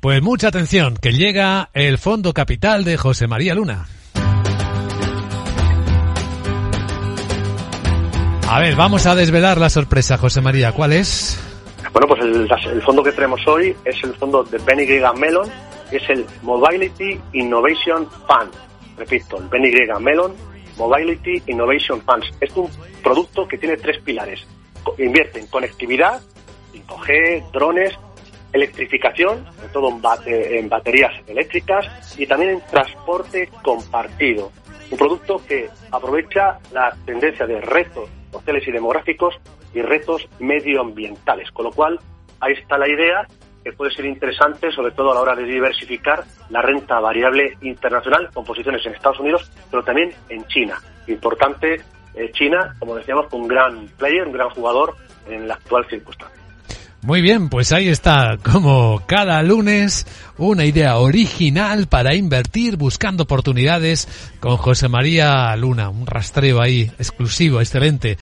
Pues mucha atención, que llega el Fondo Capital de José María Luna. A ver, vamos a desvelar la sorpresa, José María. ¿Cuál es? Bueno, pues el fondo que tenemos hoy es el fondo de BNY Mellon, que es el Mobility Innovation Fund. Repito, el BNY Mellon Mobility Innovation Funds. Es un producto que tiene 3 pilares. Invierte en conectividad, 5G, drones, electrificación, sobre todo en baterías eléctricas, y también en transporte compartido. Un producto que aprovecha la tendencia de retos sociales y demográficos y retos medioambientales, con lo cual ahí está la idea, que puede ser interesante, sobre todo a la hora de diversificar la renta variable internacional con posiciones en Estados Unidos, pero también en China. Importante, China, como decíamos, un gran player, un gran jugador en la actual circunstancia. Muy bien, pues ahí está, como cada lunes, una idea original para invertir buscando oportunidades con José María Luna. Un rastreo ahí exclusivo, excelente.